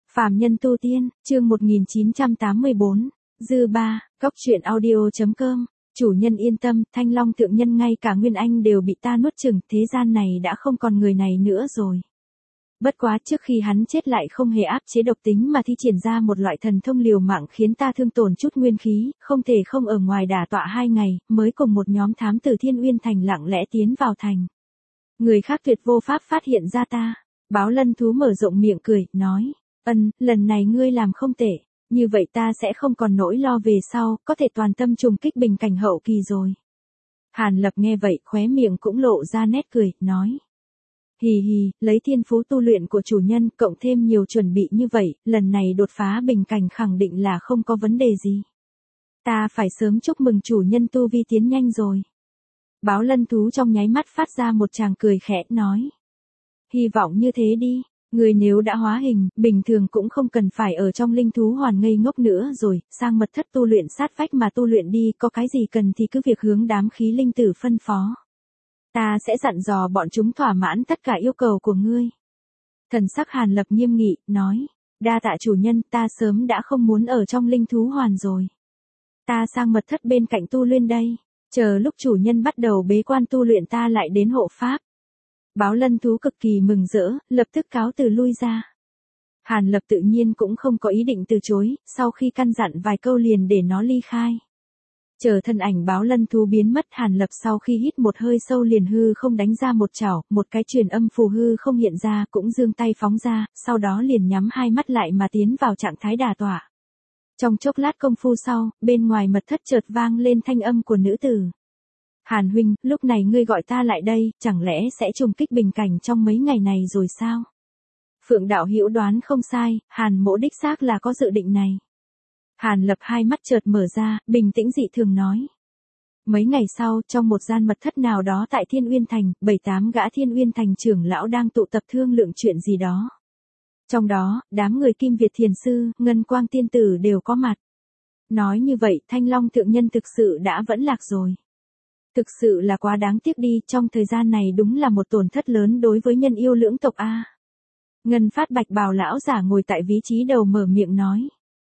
Phàm nhân tu tiên, chương 1984, dư ba, góc truyện audio.com, chủ nhân yên tâm, Thanh Long thượng nhân ngay cả Nguyên Anh đều bị ta nuốt chửng, thế gian này đã không còn người này nữa rồi. Bất quá trước khi hắn chết lại không hề áp chế độc tính mà thi triển ra một loại thần thông liều mạng khiến ta thương tổn chút nguyên khí, không thể không ở ngoài đả tọa 2 ngày, mới cùng một nhóm thám tử Thiên Uyên Thành lặng lẽ tiến vào thành. Người khác tuyệt vô pháp phát hiện ra ta. Báo Lân thú mở rộng miệng cười, nói, lần này ngươi làm không tệ, như vậy ta sẽ không còn nỗi lo về sau, có thể toàn tâm trùng kích bình cảnh hậu kỳ rồi. Hàn Lập nghe vậy, khóe miệng cũng lộ ra nét cười, nói. Hì hì, lấy thiên phú tu luyện của chủ nhân, cộng thêm nhiều chuẩn bị như vậy, lần này đột phá bình cảnh khẳng định là không có vấn đề gì. Ta phải sớm chúc mừng chủ nhân tu vi tiến nhanh rồi. Báo Lân thú trong nháy mắt phát ra một tràng cười khẽ, nói. Hy vọng như thế đi, người nếu đã hóa hình, bình thường cũng không cần phải ở trong linh thú hoàn ngây ngốc nữa rồi, sang mật thất tu luyện sát vách mà tu luyện đi, có cái gì cần thì cứ việc hướng đám khí linh tử phân phó. Ta sẽ dặn dò bọn chúng thỏa mãn tất cả yêu cầu của ngươi. Thần sắc Hàn Lập nghiêm nghị, nói, đa tạ chủ nhân, ta sớm đã không muốn ở trong linh thú hoàn rồi. Ta sang mật thất bên cạnh tu luyện đây, chờ lúc chủ nhân bắt đầu bế quan tu luyện ta lại đến hộ pháp. Báo Lân thú cực kỳ mừng rỡ, lập tức cáo từ lui ra. Hàn Lập tự nhiên cũng không có ý định từ chối, sau khi căn dặn vài câu liền để nó ly khai. Chờ thân ảnh Báo Lân thú biến mất, Hàn Lập sau khi hít một hơi sâu liền hư không đánh ra một chảo, một cái truyền âm phù hư không hiện ra, cũng giương tay phóng ra, sau đó liền nhắm hai mắt lại mà tiến vào trạng thái đả tọa. Trong chốc lát công phu sau, bên ngoài mật thất chợt vang lên thanh âm của nữ tử. Hàn huynh, lúc này ngươi gọi ta lại đây, chẳng lẽ sẽ trùng kích bình cảnh trong mấy ngày này rồi sao? Phượng đạo hữu đoán không sai, Hàn mỗ đích xác là có dự định này. Hàn Lập hai mắt chợt mở ra, bình tĩnh dị thường nói. Mấy ngày sau, trong một gian mật thất nào đó tại Thiên Uyên Thành, 7-8 gã Thiên Uyên Thành trưởng lão đang tụ tập thương lượng chuyện gì đó. Trong đó, đám người Kim Việt Thiền Sư, Ngân Quang Tiên Tử đều có mặt. Nói như vậy, Thanh Long thượng nhân thực sự đã vẫn lạc rồi. Thực sự là quá đáng tiếc đi, trong thời gian này đúng là một tổn thất lớn đối với nhân yêu lưỡng tộc A. Ngân Phát Bạch Bào lão giả ngồi tại vị trí đầu mở miệng nói.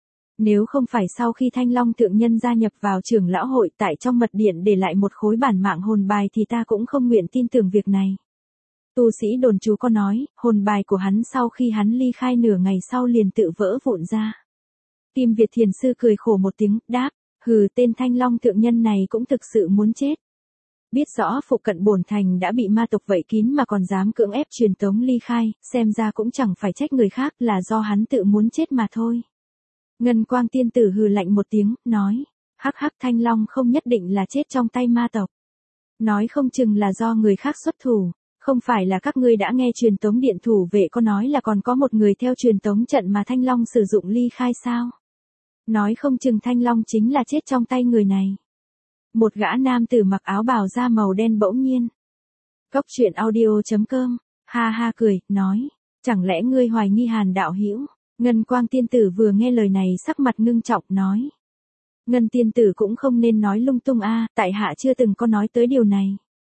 Nếu không phải sau khi Thanh Long thượng nhân gia nhập vào trưởng lão hội tại trong mật điện để lại một khối bản mạng hồn bài thì ta cũng không nguyện tin tưởng việc này. Tu sĩ đồn chú có nói, hồn bài của hắn sau khi hắn ly khai nửa ngày sau liền tự vỡ vụn ra. Kim Việt Thiền Sư cười khổ một tiếng, đáp, hừ, tên Thanh Long thượng nhân này cũng thực sự muốn chết. Biết rõ phụ cận bổn thành đã bị ma tộc vây kín mà còn dám cưỡng ép truyền tống ly khai, xem ra cũng chẳng phải trách người khác, là do hắn tự muốn chết mà thôi. Ngân Quang Tiên Tử hừ lạnh một tiếng, nói, hắc hắc, Thanh Long không nhất định là chết trong tay ma tộc. Nói không chừng là do người khác xuất thủ, không phải là các ngươi đã nghe truyền tống điện thủ vệ có nói là còn có một người theo truyền tống trận mà Thanh Long sử dụng ly khai sao? Nói không chừng Thanh Long chính là chết trong tay người này. Một gã nam tử mặc áo bào da màu đen bỗng nhiên. Góc truyện audio.com, ha ha cười, nói, chẳng lẽ ngươi hoài nghi Hàn đạo hữu? Ngân Quang Tiên Tử vừa nghe lời này sắc mặt ngưng trọng nói. Ngân Tiên Tử cũng không nên nói lung tung a, tại hạ chưa từng có nói tới điều này.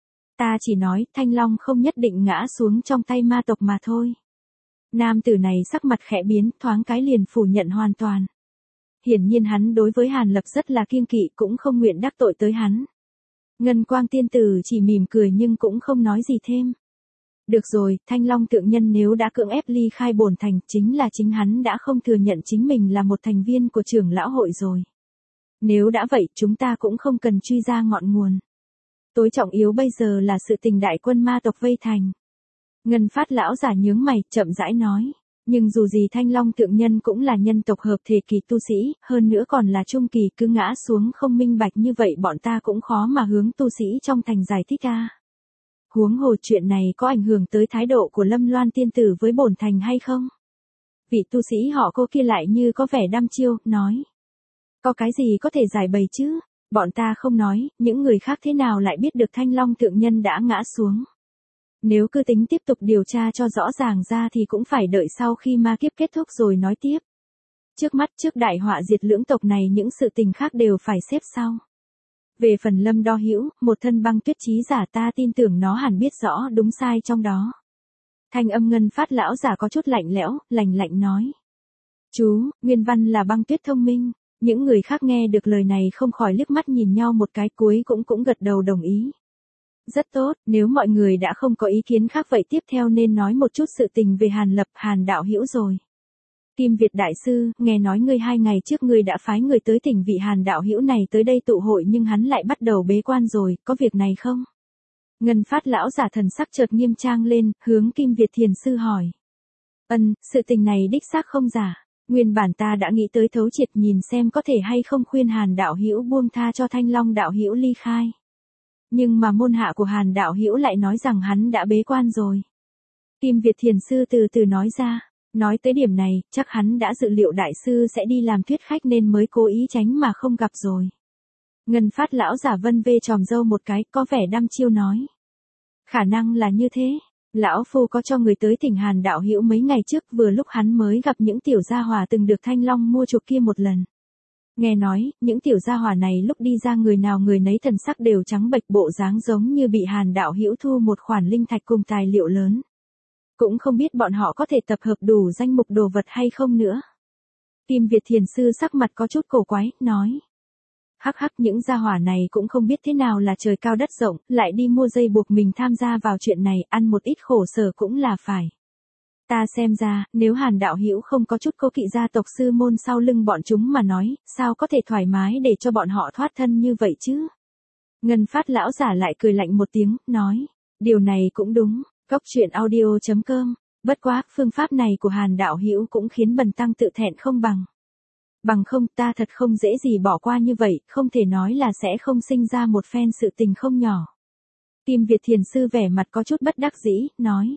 Ta chỉ nói Thanh Long không nhất định ngã xuống trong tay ma tộc mà thôi. Nam tử này sắc mặt khẽ biến, thoáng cái liền phủ nhận hoàn toàn. Hiển nhiên hắn đối với Hàn Lập rất là kiêng kỵ, cũng không nguyện đắc tội tới hắn. Ngân Quang Tiên Tử chỉ mỉm cười nhưng cũng không nói gì thêm. Được rồi, Thanh Long thượng nhân nếu đã cưỡng ép ly khai bổn thành, chính là chính hắn đã không thừa nhận chính mình là một thành viên của trưởng lão hội rồi. Nếu đã vậy, chúng ta cũng không cần truy ra ngọn nguồn. Tối trọng yếu bây giờ là sự tình đại quân ma tộc vây thành. Ngân Phát lão giả nhướng mày, chậm rãi nói. Nhưng dù gì Thanh Long thượng nhân cũng là nhân tộc hợp thể kỳ tu sĩ, hơn nữa còn là trung kỳ, cứ ngã xuống không minh bạch như vậy bọn ta cũng khó mà hướng tu sĩ trong thành giải thích a. Huống hồ chuyện này có ảnh hưởng tới thái độ của Lâm Loan Tiên Tử với bổn thành hay không? Vị tu sĩ họ Cô kia lại như có vẻ đăm chiêu, nói. Có cái gì có thể giải bày chứ? Bọn ta không nói, những người khác thế nào lại biết được Thanh Long thượng nhân đã ngã xuống? Nếu cứ tính tiếp tục điều tra cho rõ ràng ra thì cũng phải đợi sau khi ma kiếp kết thúc rồi nói tiếp. Trước mắt trước đại họa diệt lưỡng tộc này những sự tình khác đều phải xếp sau. Về phần Lâm Đo Hữu, một thân băng tuyết trí giả, ta tin tưởng nó hẳn biết rõ đúng sai trong đó. Thanh âm Ngân Phát lão giả có chút lạnh lẽo, lạnh lạnh nói. Chú, nguyên văn là băng tuyết thông minh. Những người khác nghe được lời này không khỏi liếc mắt nhìn nhau một cái, cuối cũng gật đầu đồng ý. Rất tốt, nếu mọi người đã không có ý kiến khác vậy tiếp theo nên nói một chút sự tình về Hàn Lập, Hàn đạo hữu rồi. Kim Việt đại sư, nghe nói ngươi 2 ngày trước ngươi đã phái người tới tỉnh vị Hàn đạo hữu này tới đây tụ hội nhưng hắn lại bắt đầu bế quan rồi, có việc này không? Ngân Phát lão giả thần sắc chợt nghiêm trang lên, hướng Kim Việt thiền sư hỏi. Sự tình này đích xác không giả. Nguyên bản ta đã nghĩ tới thấu triệt nhìn xem có thể hay không khuyên Hàn đạo hữu buông tha cho Thanh Long đạo hữu ly khai. Nhưng mà môn hạ của Hàn đạo hữu lại nói rằng hắn đã bế quan rồi. Kim Việt thiền sư từ từ nói ra, nói tới điểm này, chắc hắn đã dự liệu đại sư sẽ đi làm thuyết khách nên mới cố ý tránh mà không gặp rồi. Ngân Phát lão giả vân vê tròm râu một cái, có vẻ đăm chiêu nói. Khả năng là như thế. Lão Phu có cho người tới tỉnh Hàn đạo hữu mấy ngày trước, vừa lúc hắn mới gặp những tiểu gia hỏa từng được Thanh Long mua chuộc kia một lần. Nghe nói, những tiểu gia hỏa này lúc đi ra người nào người nấy thần sắc đều trắng bệch, bộ dáng giống như bị Hàn đạo hữu thu một khoản linh thạch cùng tài liệu lớn. Cũng không biết bọn họ có thể tập hợp đủ danh mục đồ vật hay không nữa. Kim Việt thiền sư sắc mặt có chút cổ quái, nói. Hắc hắc, những gia hỏa này cũng không biết thế nào là trời cao đất rộng, lại đi mua dây buộc mình tham gia vào chuyện này, ăn một ít khổ sở cũng là phải. Ta xem ra, nếu Hàn đạo hữu không có chút cố kỵ gia tộc sư môn sau lưng bọn chúng mà nói, sao có thể thoải mái để cho bọn họ thoát thân như vậy chứ? Ngân Phát lão giả lại cười lạnh một tiếng, nói. Điều này cũng đúng, Cốc Truyện Audio.com. Bất quá, phương pháp này của Hàn đạo hữu cũng khiến bần tăng tự thẹn không bằng. Bằng không, ta thật không dễ gì bỏ qua như vậy, không thể nói là sẽ không sinh ra một phen sự tình không nhỏ. Kim Việt thiền sư vẻ mặt có chút bất đắc dĩ, nói.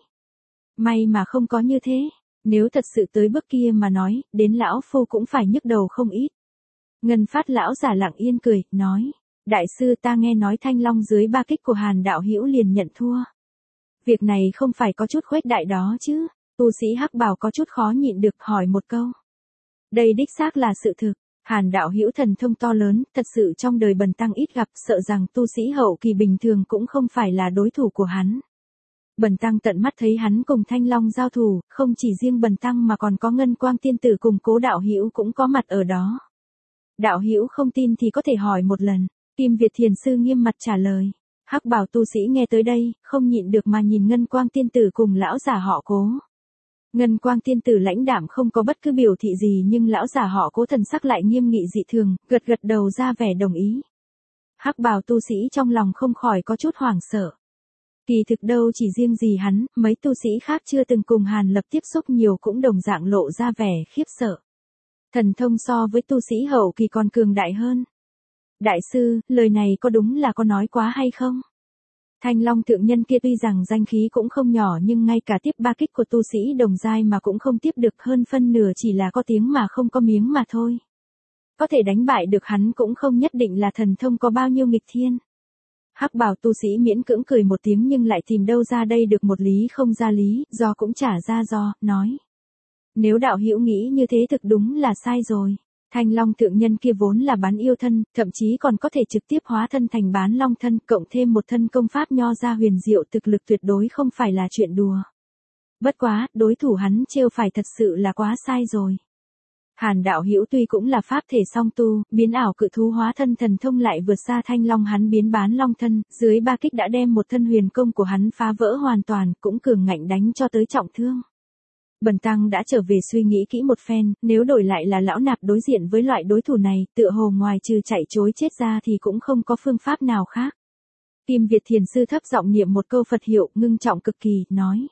May mà không có như thế, nếu thật sự tới bước kia mà nói, đến lão phu cũng phải nhức đầu không ít. Ngân Phát lão giả lặng yên cười, nói. Đại sư, ta nghe nói Thanh Long dưới 3 kích của Hàn đạo hữu liền nhận thua. Việc này không phải có chút khuếch đại đó chứ? Tu sĩ hắc bào có chút khó nhịn được hỏi một câu. Đây đích xác là sự thực. Hàn đạo hữu thần thông to lớn, thật sự trong đời bần tăng ít gặp, sợ rằng tu sĩ hậu kỳ bình thường cũng không phải là đối thủ của hắn. Bần tăng tận mắt thấy hắn cùng Thanh Long giao thủ, không chỉ riêng bần tăng mà còn có Ngân Quang tiên tử cùng Cố đạo hữu cũng có mặt ở đó. Đạo hữu không tin thì có thể hỏi một lần. Kim Việt thiền sư nghiêm mặt trả lời. Hắc bào tu sĩ nghe tới đây, không nhịn được mà nhìn Ngân Quang tiên tử cùng lão giả họ Cố. Ngân Quang tiên tử lãnh đạm không có bất cứ biểu thị gì nhưng lão giả họ Cố thần sắc lại nghiêm nghị dị thường, gật đầu ra vẻ đồng ý. Hắc bào tu sĩ trong lòng không khỏi có chút hoảng sợ. Kỳ thực đâu chỉ riêng gì hắn, mấy tu sĩ khác chưa từng cùng Hàn Lập tiếp xúc nhiều cũng đồng dạng lộ ra vẻ khiếp sợ. Thần thông so với tu sĩ hậu kỳ còn cường đại hơn. Đại sư, lời này có đúng là có nói quá hay không? Thanh Long thượng nhân kia tuy rằng danh khí cũng không nhỏ nhưng ngay cả tiếp 3 kích của tu sĩ đồng giai mà cũng không tiếp được, hơn phân nửa chỉ là có tiếng mà không có miếng mà thôi. Có thể đánh bại được hắn cũng không nhất định là thần thông có bao nhiêu nghịch thiên. Hắc bào tu sĩ miễn cưỡng cười một tiếng nhưng lại tìm đâu ra đây được một lý không ra lý, do cũng trả ra do, nói. Nếu đạo hữu nghĩ như thế thực đúng là sai rồi. Thanh Long thượng nhân kia vốn là bán yêu thân, thậm chí còn có thể trực tiếp hóa thân thành bán long thân, cộng thêm một thân công pháp nho ra huyền diệu, thực lực tuyệt đối không phải là chuyện đùa. Bất quá, đối thủ hắn trêu phải thật sự là quá sai rồi. Hàn đạo hữu tuy cũng là pháp thể song tu, biến ảo cự thú hóa thân thần thông lại vượt xa Thanh Long hắn biến bán long thân, dưới 3 kích đã đem một thân huyền công của hắn phá vỡ hoàn toàn, cũng cường ngạnh đánh cho tới trọng thương. Bần tăng đã trở về suy nghĩ kỹ một phen, nếu đổi lại là lão nạp đối diện với loại đối thủ này, tựa hồ ngoài trừ chạy chối chết ra thì cũng không có phương pháp nào khác. Kim Việt thiền sư thấp giọng niệm một câu Phật hiệu, ngưng trọng cực kỳ, nói.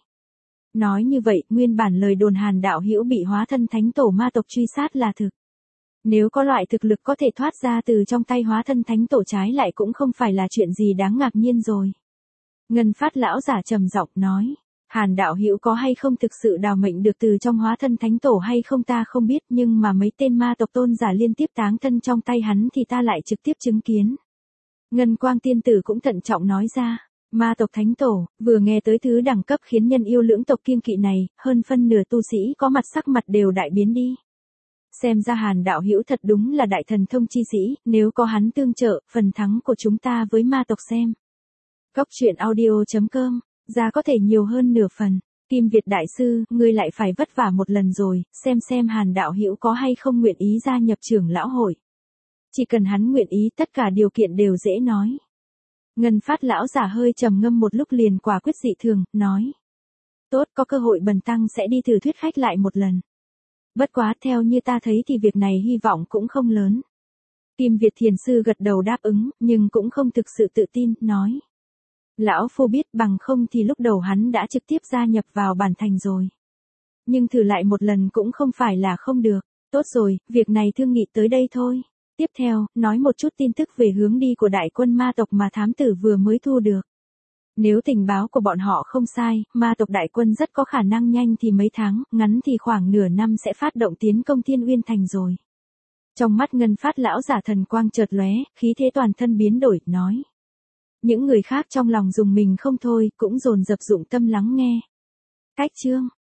Nói như vậy, nguyên bản lời đồn Hàn đạo hữu bị hóa thân thánh tổ ma tộc truy sát là thực. Nếu có loại thực lực có thể thoát ra từ trong tay hóa thân thánh tổ trái lại cũng không phải là chuyện gì đáng ngạc nhiên rồi. Ngân Phát lão giả trầm giọng nói. Hàn đạo hữu có hay không thực sự đào mệnh được từ trong hóa thân thánh tổ hay không ta không biết, nhưng mà mấy tên ma tộc tôn giả liên tiếp táng thân trong tay hắn thì ta lại trực tiếp chứng kiến. Ngân Quang tiên tử cũng thận trọng nói ra. Ma tộc thánh tổ, vừa nghe tới thứ đẳng cấp khiến nhân yêu lưỡng tộc kiêng kỵ này, hơn phân nửa tu sĩ có mặt sắc mặt đều đại biến đi. Xem ra Hàn đạo hữu thật đúng là đại thần thông chi sĩ, nếu có hắn tương trợ, phần thắng của chúng ta với ma tộc xem. Cốc Truyện Audio.com, ra có thể nhiều hơn nửa phần. Kim Việt đại sư, ngươi lại phải vất vả một lần rồi, xem Hàn đạo hữu có hay không nguyện ý gia nhập trưởng lão hội. Chỉ cần hắn nguyện ý tất cả điều kiện đều dễ nói. Ngân Phát lão giả hơi trầm ngâm một lúc liền quả quyết dị thường, nói. Tốt, có cơ hội bần tăng sẽ đi thử thuyết khách lại một lần. Bất quá theo như ta thấy thì việc này hy vọng cũng không lớn. Kim Việt thiền sư gật đầu đáp ứng, nhưng cũng không thực sự tự tin, nói. Lão phu biết bằng không thì lúc đầu hắn đã trực tiếp gia nhập vào bản thành rồi. Nhưng thử lại một lần cũng không phải là không được. Tốt rồi, việc này thương nghị tới đây thôi. Tiếp theo, nói một chút tin tức về hướng đi của đại quân ma tộc mà thám tử vừa mới thu được. Nếu tình báo của bọn họ không sai, ma tộc đại quân rất có khả năng nhanh thì mấy tháng, ngắn thì khoảng nửa năm sẽ phát động tiến công Thiên Uyên Thành rồi. Trong mắt Ngân Phát lão giả thần quang chợt lóe, khí thế toàn thân biến đổi, nói. Những người khác trong lòng dùng mình không thôi, cũng dồn dập dụng tâm lắng nghe. Cách chương